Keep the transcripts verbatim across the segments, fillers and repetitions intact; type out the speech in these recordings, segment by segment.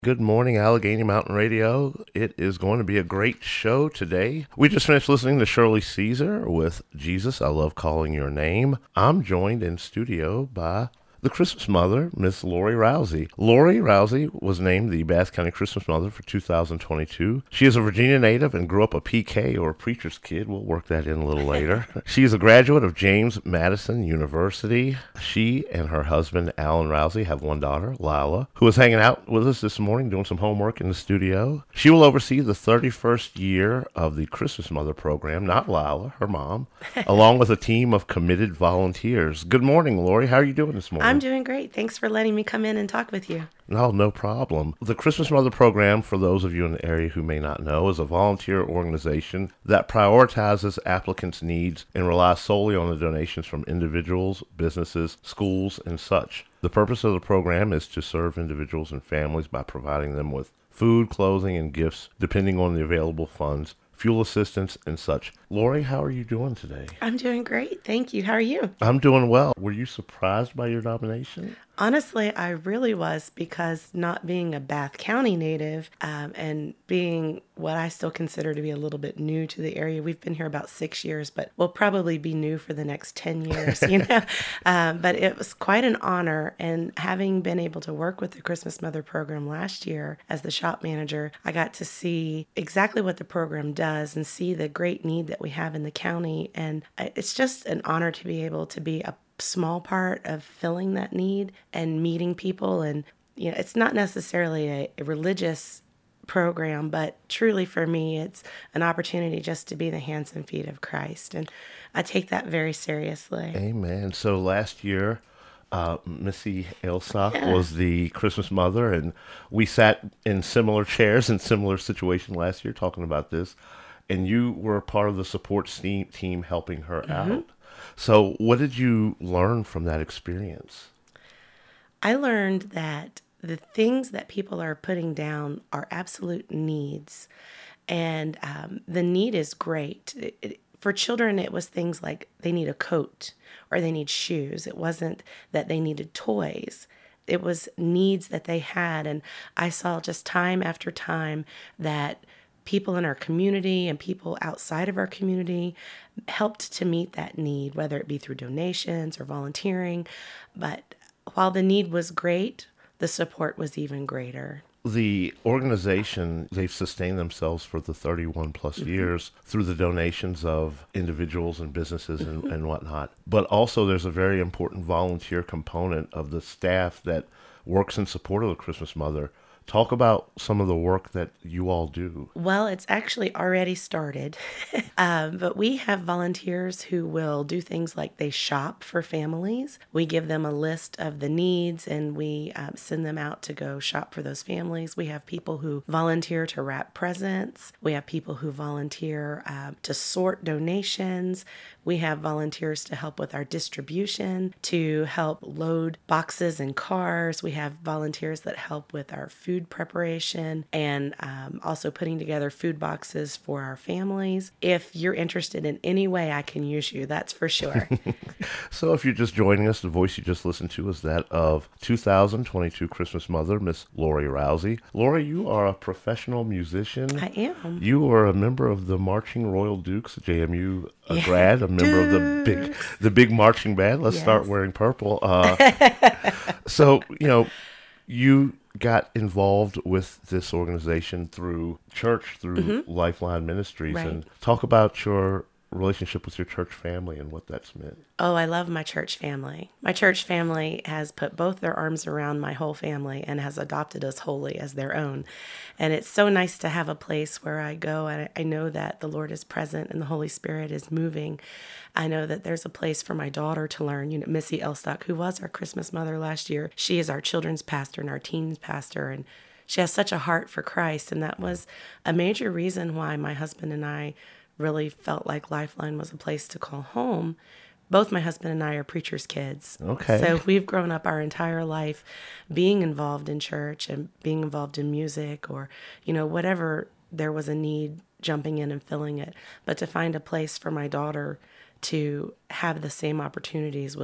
Good morning, Allegheny Mountain Radio. It is going to be a great show today. We just finished listening to Shirley Caesar with Jesus, I Love Calling Your Name. I'm joined in studio by the Christmas Mother, Miss Lori Rousey. Lori Rousey was named the Bath County Christmas Mother for two thousand twenty-two. She is a Virginia native and grew up a P K, or a preacher's kid. We'll work that in a little later. She is a graduate of James Madison University. She and her husband, Alan Rousey, have one daughter, Lila, who is hanging out with us this morning doing some homework in the studio. She will oversee the thirty-first year of the Christmas Mother program, not Lila, her mom, along with a team of committed volunteers. Good morning, Lori. How are you doing this morning? I'm doing great. Thanks for letting me come in and talk with you. No, no problem. The Christmas Mother program, for those of you in the area who may not know, is a volunteer organization that prioritizes applicants' needs and relies solely on the donations from individuals, businesses, schools, and such. The purpose of the program is to serve individuals and families by providing them with food, clothing, and gifts, depending on the available funds, fuel assistance, and such. Lori, how are you doing today? I'm doing great. Thank you. How are you? I'm doing well. Were you surprised by your nomination? Honestly, I really was, because not being a Bath County native um, and being what I still consider to be a little bit new to the area. We've been here about six years, but we'll probably be new for the next ten years, you know. um, but it was quite an honor. And having been able to work with the Christmas Mother program last year as the shop manager, I got to see exactly what the program does and see the great need that we have in the county. And it's just an honor to be able to be a small part of filling that need and meeting people. And you know, it's not necessarily a, a religious program, but truly for me, it's an opportunity just to be the hands and feet of Christ. And I take that very seriously. Amen. So last year, uh, Missy Elsock Yeah. was the Christmas Mother, and we sat in similar chairs in similar situation last year talking about this, and you were part of the support team, team helping her Mm-hmm. out. So what did you learn from that experience? I learned that the things that people are putting down are absolute needs. And um, the need is great. It, it, for children, it was things like they need a coat or they need shoes. It wasn't that they needed toys. It was needs that they had. And I saw just time after time that people in our community and people outside of our community helped to meet that need, whether it be through donations or volunteering. But while the need was great, the support was even greater. The organization, they've sustained themselves for the thirty-one plus Mm-hmm. years through the donations of individuals and businesses and, and whatnot. But also there's a very important volunteer component of the staff that works in support of the Christmas Mother. Talk about some of the work that you all do. Well, it's actually already started, um, but we have volunteers who will do things like they shop for families. We give them a list of the needs and we um, send them out to go shop for those families. We have people who volunteer to wrap presents. We have people who volunteer um, to sort donations. We have volunteers to help with our distribution, to help load boxes and cars. We have volunteers that help with our food preparation and um, also putting together food boxes for our families. If you're interested in any way I can use you, that's for sure. So if you're just joining us, the voice you just listened to is that of two thousand twenty-two Christmas Mother, Miss Lori Rousey. Lori, you are a professional musician. I am. You are a member of the Marching Royal Dukes, J M U a Yeah. grad, a member of the big the big marching band. Let's start Yes. wearing purple. Uh, so, you know, you got involved with this organization through church, through Lifeline Ministries. Right. And talk about your relationship with your church family and what that's meant. Oh, I love my church family. My church family has put both their arms around my whole family and has adopted us wholly as their own. And it's so nice to have a place where I go and I know that the Lord is present and the Holy Spirit is moving. I know that there's a place for my daughter to learn. You know, Missy Elstock, who was our Christmas Mother last year, she is our children's pastor and our teens pastor, and she has such a heart for Christ. And that was a major reason why my husband and I really felt like Lifeline was a place to call home. Both my husband and I are preachers' kids. Okay. So we've grown up our entire life being involved in church and being involved in music or, you know, whatever there was a need, jumping in and filling it. But to find a place for my daughter to have the same opportunities was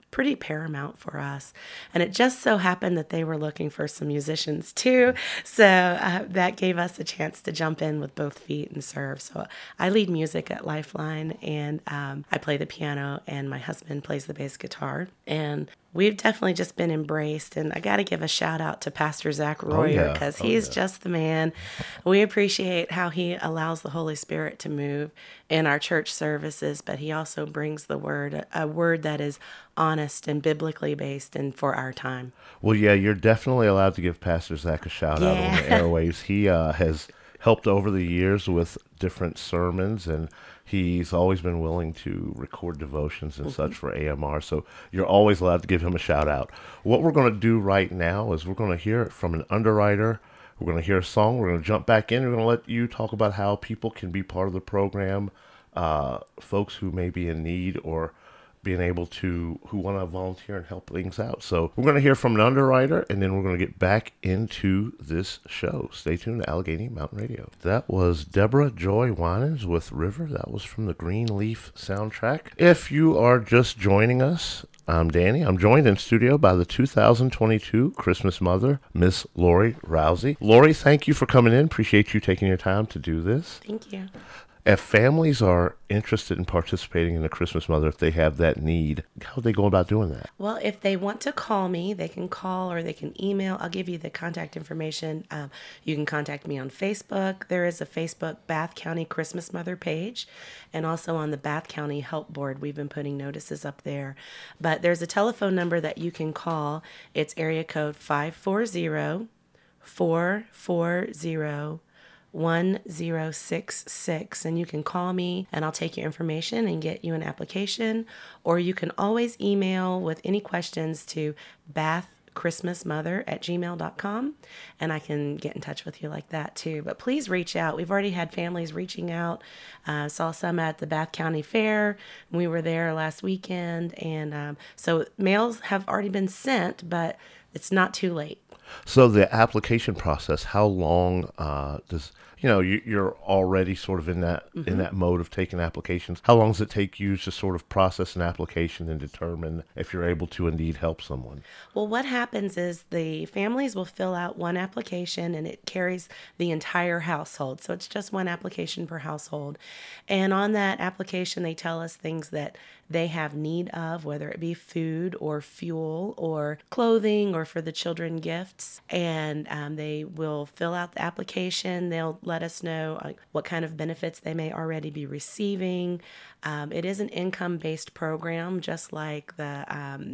pretty paramount for us. And it just so happened that they were looking for some musicians too. So uh, that gave us a chance to jump in with both feet and serve. So I lead music at Lifeline, and um, I play the piano, and my husband plays the bass guitar. And we've definitely just been embraced. And I got to give a shout out to Pastor Zach Royer, because oh, yeah. he's oh, yeah. just the man. We appreciate how he allows the Holy Spirit to move in our church services, but he also brings the word, a word that is honest and biblically based and for our time. Well, yeah, you're definitely allowed to give Pastor Zach a shout out Yeah. on the airwaves. He uh, has helped over the years with different sermons, and he's always been willing to record devotions and mm-hmm. such for A M R. So you're always allowed to give him a shout out. What we're going to do right now is we're going to hear it from an underwriter. We're going to hear a song. We're going to jump back in. We're going to let you talk about how people can be part of the program, uh, folks who may be in need or being able to, who want to volunteer and help things out. So we're going to hear from an underwriter, and then we're going to get back into this show. Stay tuned to Allegheny Mountain Radio. That was Deborah Joy Winans with River. That was from the Greenleaf soundtrack. If you are just joining us, I'm Danny. I'm joined in studio by the two thousand twenty-two Christmas Mother, Miss Lori Rousey. Lori, thank you for coming in. Appreciate you taking your time to do this. Thank you. If families are interested in participating in the Christmas Mother, if they have that need, how do they go about doing that? Well, if they want to call me, they can call or they can email. I'll give you the contact information. Um, you can contact me on Facebook. There is a Facebook Bath County Christmas Mother page, and also on the Bath County Help Board. We've been putting notices up there. But there's a telephone number that you can call. It's area code five four zero, four four zero, one zero six six, and you can call me and I'll take your information and get you an application, or you can always email with any questions to bathchristmasmother at gmail dot com, and I can get in touch with you like that too. But please reach out. We've already had families reaching out. Uh, saw some at the Bath County Fair. We were there last weekend, and um, so mails have already been sent, but it's not too late. So the application process, how long uh, does, you know, you, you're already sort of in that mm-hmm. in that mode of taking applications. How long does it take you to sort of process an application and determine if you're able to indeed help someone? Well, what happens is the families will fill out one application, and it carries the entire household. So it's just one application per household. And on that application, they tell us things that they have need of, whether it be food or fuel or clothing or for the children gifts. And um, they will fill out the application. They'll let us know uh, what kind of benefits they may already be receiving. Um, it is an income-based program, just like the um,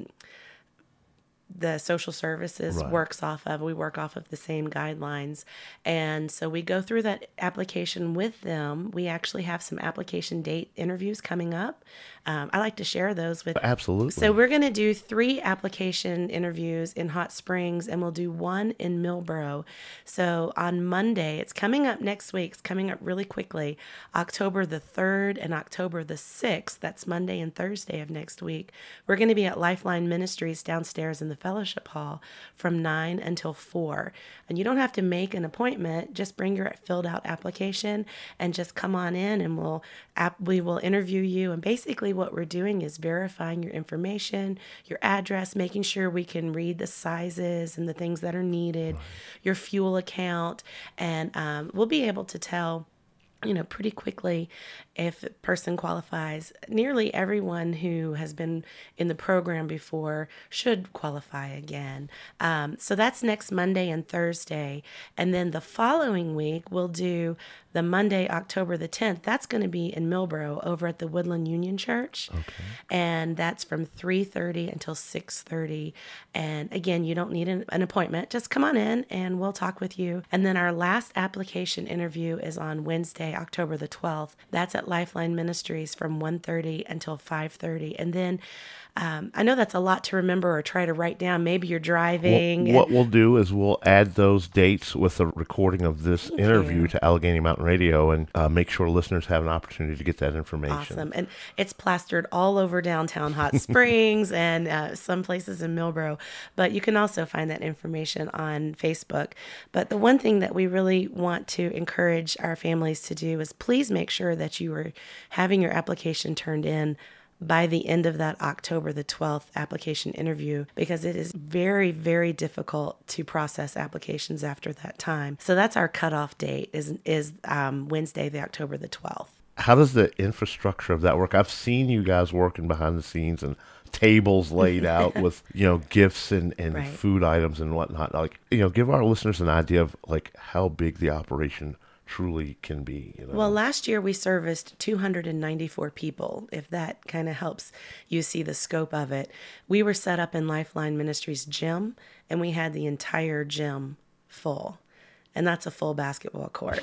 the social services right. works off of. We work off of the same guidelines. And so we go through that application with them. We actually have some application date interviews coming up. Um, I like to share those with. Absolutely. So we're going to do three application interviews in Hot Springs, and we'll do one in Millboro. So on Monday, it's coming up next week. It's coming up really quickly. October the third and October the sixth. That's Monday and Thursday of next week. We're going to be at Lifeline Ministries downstairs in the fellowship hall from nine until four. And you don't have to make an appointment. Just bring your filled out application and just come on in, and we'll app, we will interview you. And basically what we're doing is verifying your information, your address, making sure we can read the sizes and the things that are needed, right. your fuel account, and um, we'll be able to tell, you know, pretty quickly if a person qualifies. Nearly everyone who has been in the program before should qualify again. Um, so that's next Monday and Thursday. And then the following week, we'll do the Monday, October the tenth. That's going to be in Millboro over at the Woodland Union Church. Okay. And that's from three thirty until six thirty. And again, you don't need an, an appointment. Just come on in and we'll talk with you. And then our last application interview is on Wednesday, October the twelfth. That's at Lifeline Ministries from one thirty until five thirty. And then um, I know that's a lot to remember or try to write down. Maybe you're driving. Well, what we'll do is we'll add those dates with a recording of this Thank interview you. to Allegheny Mountain Radio, and uh, make sure listeners have an opportunity to get that information. Awesome. And it's plastered all over downtown Hot Springs and uh, some places in Millboro. But you can also find that information on Facebook. But the one thing that we really want to encourage our families to do is please make sure that you are having your application turned in by the end of that October the twelfth application interview, because it is very, very difficult to process applications after that time. So that's our cutoff date is, is um, Wednesday, the October the twelfth. How does the infrastructure of that work? I've seen you guys working behind the scenes and tables laid out with, you know, gifts and, and Right. food items and whatnot. Like, you know, give our listeners an idea of like how big the operation truly can be. You know? Well, last year we serviced two hundred ninety-four people, if that kind of helps you see the scope of it. We were set up in Lifeline Ministries gym, and we had the entire gym full. And that's a full basketball court.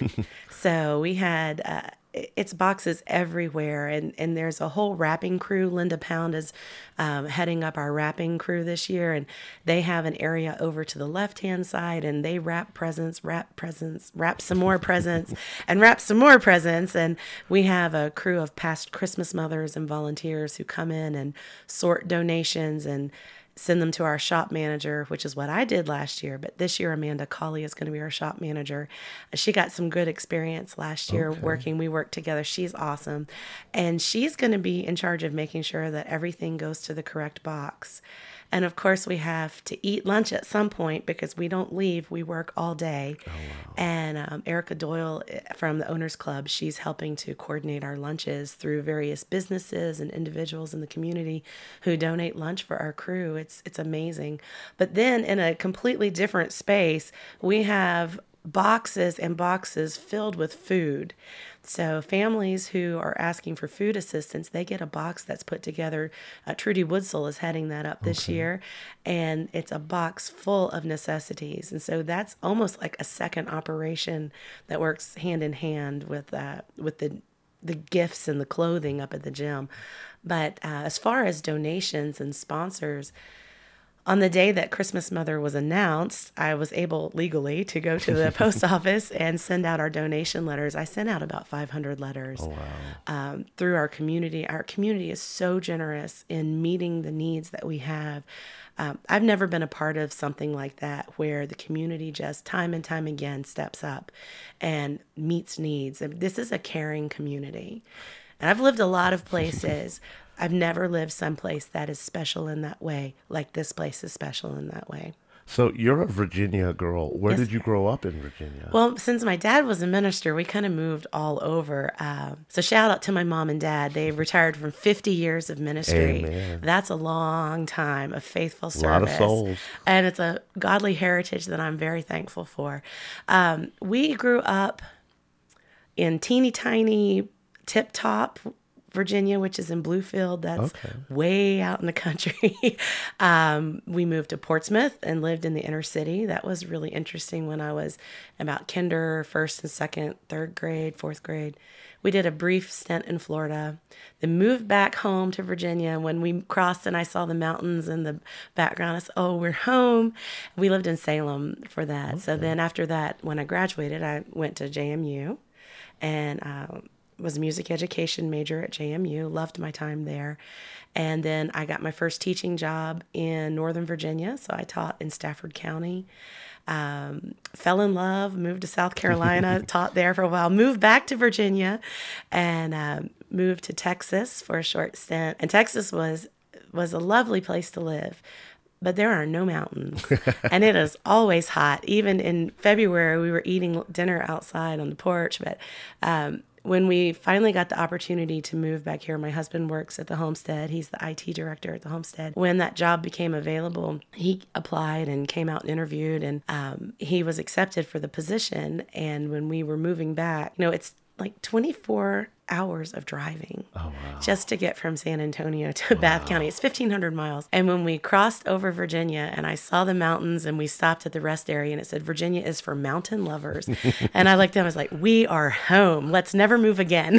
So we had, uh, it's boxes everywhere. And, and there's a whole wrapping crew. Linda Pound is um, heading up our wrapping crew this year. And they have an area over to the left-hand side. And they wrap presents, wrap presents, wrap some more presents, and wrap some more presents. And we have a crew of past Christmas mothers and volunteers who come in and sort donations and send them to our shop manager, which is what I did last year. But this year, Amanda Colley is going to be our shop manager. She got some good experience last year Okay. working. We worked together. She's awesome. And she's going to be in charge of making sure that everything goes to the correct box. And of course, we have to eat lunch at some point because we don't leave. We work all day. Oh, wow. And um, Erica Doyle from the Owners Club, she's helping to coordinate our lunches through various businesses and individuals in the community who donate lunch for our crew. It's it's amazing. But then in a completely different space, we have boxes and boxes filled with food. So families who are asking for food assistance, they get a box that's put together. Uh, Trudy Woodsell is heading that up this Okay. year, and it's a box full of necessities. And so that's almost like a second operation that works hand in hand with uh, with the the gifts and the clothing up at the gym. But uh, as far as donations and sponsors, on the day that Christmas Mother was announced, I was able legally to go to the post office and send out our donation letters. I sent out about five hundred letters Oh, wow. um, through our community. Our community is so generous in meeting the needs that we have. Um, I've never been a part of something like that where the community just time and time again steps up and meets needs. And this is a caring community. And I've lived a lot of places. I've never lived someplace that is special in that way, like this place is special in that way. So you're a Virginia girl. Where Yes, did you sir. grow up in Virginia? Well, since my dad was a minister, we kind of moved all over. Uh, so shout out to my mom and dad. They retired from fifty years of ministry. Amen. That's a long time of faithful a service. lot of souls. And it's a godly heritage that I'm very thankful for. Um, we grew up in teeny tiny Tip Top, Virginia, which is in Bluefield. That's Okay. way out in the country. um, we moved to Portsmouth and lived in the inner city. That was really interesting when I was about kinder, first and second, third grade, fourth grade. We did a brief stint in Florida, then moved back home to Virginia. When we crossed and I saw the mountains in the background, I said, oh, we're home. We lived in Salem for that. So then after that, when I graduated, I went to J M U and um, was a music education major at J M U, loved my time there. And then I got my first teaching job in Northern Virginia, so I taught in Stafford County. Um, fell in love, moved to South Carolina, taught there for a while, moved back to Virginia, and um, moved to Texas for a short stint. And Texas was was a lovely place to live. But there are no mountains, and it is always hot. Even in February, we were eating dinner outside on the porch. But um, when we finally got the opportunity to move back here, my husband works at the Homestead. He's the I T director at the Homestead. When that job became available, he applied and came out and interviewed, and um, he was accepted for the position. And when we were moving back, you know, it's like twenty-four hours of driving Oh, wow. just to get from San Antonio to Bath County. It's fifteen hundred miles. And when we crossed over Virginia and I saw the mountains and we stopped at the rest area and it said, Virginia is for mountain lovers. And I looked at him, I was like, we are home. Let's never move again.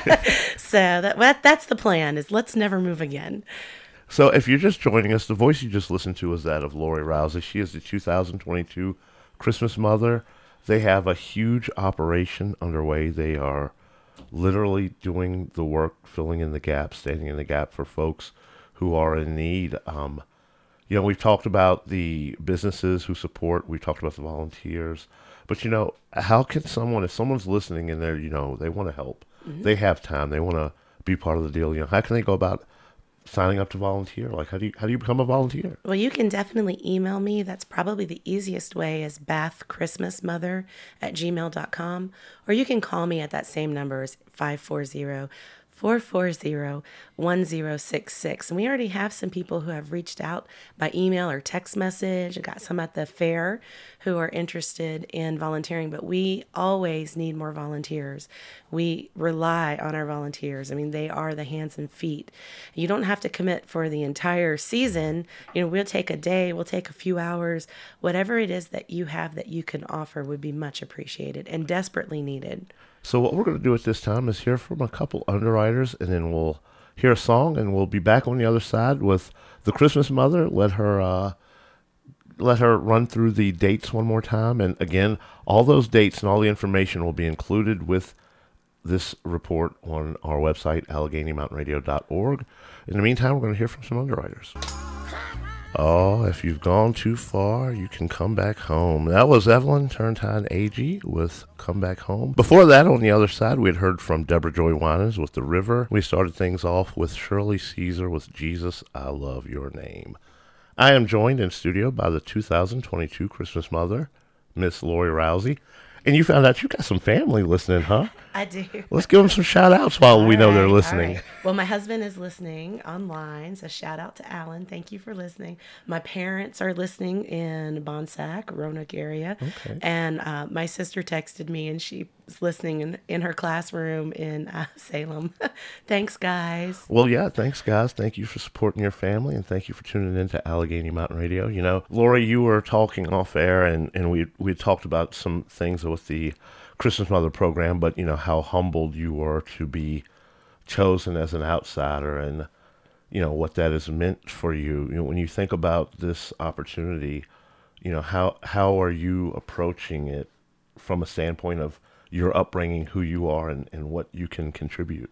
So that, that that's the plan, is let's never move again. So if you're just joining us, the voice you just listened to is that of Lori Rousey. She is the two thousand twenty-two Christmas Mother. They have a huge operation underway. They are literally doing the work, filling in the gap, standing in the gap for folks who are in need. Um, you know, we've talked about the businesses who support. We talked about the volunteers. But, you know, how can someone, if someone's listening and they're, you know, they want to help, they have time, they want to be part of the deal, you know, how can they go about signing up to volunteer? Like, how do you how do you become a volunteer? Well, you can definitely email me. That's probably the easiest way is bathchristmasmother at gmail dot com. Or you can call me at that same number as five four zero, four four zero, one zero six six. And we already have some people who have reached out by email or text message. I got some at the fair who are interested in volunteering, but we always need more volunteers. We rely on our volunteers. I mean, they are the hands and feet. You don't have to commit for the entire season. You know, we'll take a day, we'll take a few hours. Whatever it is that you have that you can offer would be much appreciated and desperately needed. So what we're going to do at this time is hear from a couple underwriters, and then we'll hear a song, and we'll be back on the other side with the Christmas Mother. Let her uh, let her run through the dates one more time. And again, all those dates and all the information will be included with this report on our website, Allegheny Mountain Radio dot org. In the meantime, we're going to hear from some underwriters. Oh, if you've gone too far, you can come back home. That was Evelyn Turntine Agee with Come Back Home. Before that, on the other side, we had heard from Deborah Joy Winans with The River. We started things off with Shirley Caesar with Jesus, I Love Your Name. I am joined in studio by the two thousand twenty-two Christmas Mother, Miss Lori Rousey. And you found out you got some family listening, huh? I do. Let's give them some shout outs while All we know right, they're all listening. right. Well, my husband is listening online, so shout out to Alan. Thank you for listening. My parents are listening in Bonsack, Roanoke area. Okay. And uh, my sister texted me, and she was listening in, in her classroom in uh, Salem. Thanks, guys. Well, yeah, thanks, guys. Thank you for supporting your family, and thank you for tuning in to Allegheny Mountain Radio. You know, Lori, you were talking off air, and, and we we talked about some things with the Christmas Mother program, but, you know, how humbled you were to be chosen as an outsider and, you know, what that has meant for you. You know, when you think about this opportunity, you know, how how are you approaching it from a standpoint of your upbringing, who you are, and, and what you can contribute?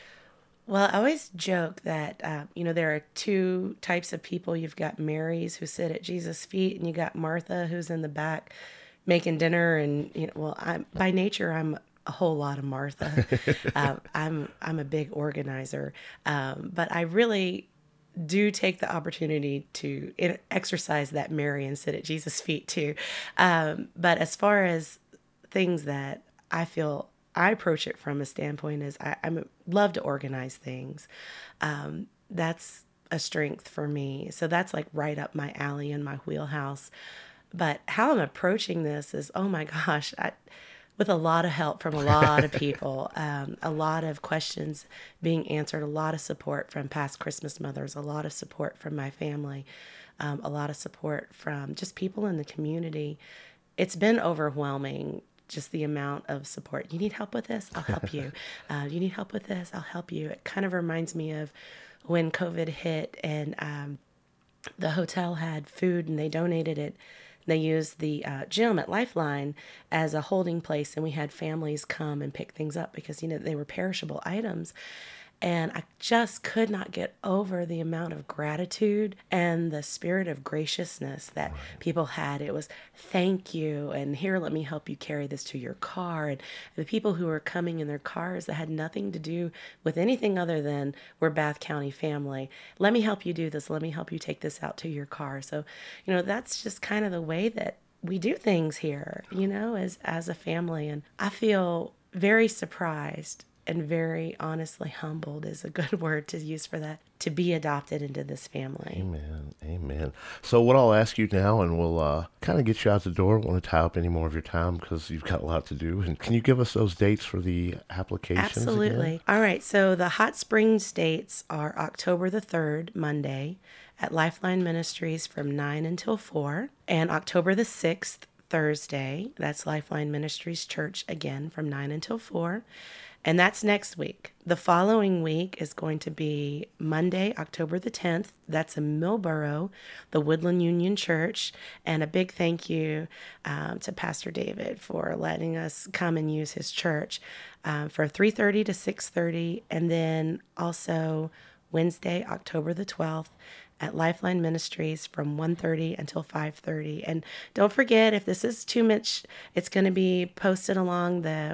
Well, I always joke that, uh, you know, there are two types of people. You've got Marys who sit at Jesus' feet, and you got Martha who's in the back making dinner. And, you know, well, I'm by nature, I'm a whole lot of Martha. uh, I'm, I'm a big organizer. Um, but I really do take the opportunity to exercise that Mary and sit at Jesus' feet too. Um, but as far as things that I feel I approach it from a standpoint is I I'm, love to organize things. Um, that's a strength for me. So that's like right up my alley and my wheelhouse. But how I'm approaching this is, oh my gosh, I, with a lot of help from a lot of people, um, a lot of questions being answered, a lot of support from past Christmas mothers, a lot of support from my family, um, a lot of support from just people in the community. It's been overwhelming, just the amount of support. You need help with this? I'll help you. Uh, you need help with this? I'll help you. It kind of reminds me of when COVID hit and um, the hotel had food and they donated it. They used the uh, gym at Lifeline as a holding place, and we had families come and pick things up because, you know, they were perishable items. And I just could not get over the amount of gratitude and the spirit of graciousness that right. people had. It was, thank you, and here, let me help you carry this to your car. And the people who were coming in their cars that had nothing to do with anything other than we're Bath County family. Let me help you do this. Let me help you take this out to your car. So, you know, that's just kind of the way that we do things here, you know, as, as a family. And I feel very surprised and very honestly humbled is a good word to use for that, to be adopted into this family. Amen. Amen. So what I'll ask you now, and we'll uh, kind of get you out the door. I don't want to tie up any more of your time because you've got a lot to do. And can you give us those dates for the applications? Absolutely. Again? All right. So the Hot Springs dates are October the third, Monday, at Lifeline Ministries from nine until four, and October the sixth, Thursday, that's Lifeline Ministries Church again from nine until four. And that's next week. The following week is going to be Monday, October the tenth. That's in Millboro, the Woodland Union Church. And a big thank you um, to Pastor David for letting us come and use his church um, for three thirty to six thirty. And then also Wednesday, October the twelfth, at Lifeline Ministries from one thirty until five thirty. And don't forget, if this is too much, it's going to be posted along the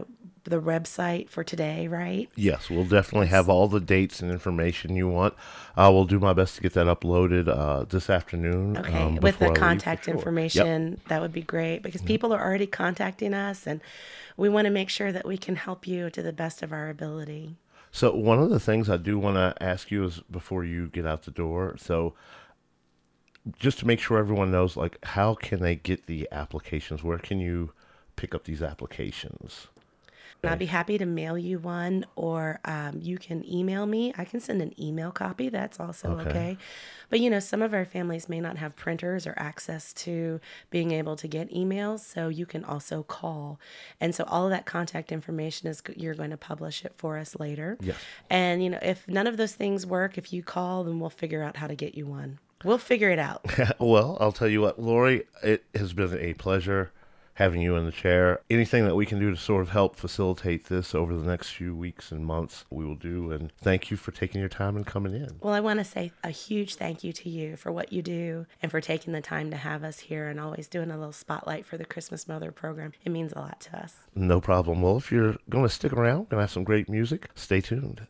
the website for today, right? Yes, we'll definitely have all the dates and information you want. Uh, we'll do my best to get that uploaded uh, this afternoon. Okay, um, with the before I leave, for contact sure. Yep. information, that would be great because people are already contacting us and we want to make sure that we can help you to the best of our ability. So one of the things I do want to ask you is before you get out the door. So just to make sure everyone knows, like, how can they get the applications? Where can you pick up these applications? And I'd Okay. be happy to mail you one, or um, you can email me. I can send an email copy. That's also Okay. okay. But you know, some of our families may not have printers or access to being able to get emails, so you can also call. And so all of that contact information is you're going to publish it for us later. Yes. And you know, if none of those things work, if you call, then we'll figure out how to get you one. We'll figure it out. Well, I'll tell you what, Lori, it has been a pleasure having you in the chair. Anything that we can do to sort of help facilitate this over the next few weeks and months, we will do. And thank you for taking your time and coming in. Well, I want to say a huge thank you to you for what you do and for taking the time to have us here and always doing a little spotlight for the Christmas Mother program. It means a lot to us. No problem. Well, if you're going to stick around, going to have some great music, stay tuned.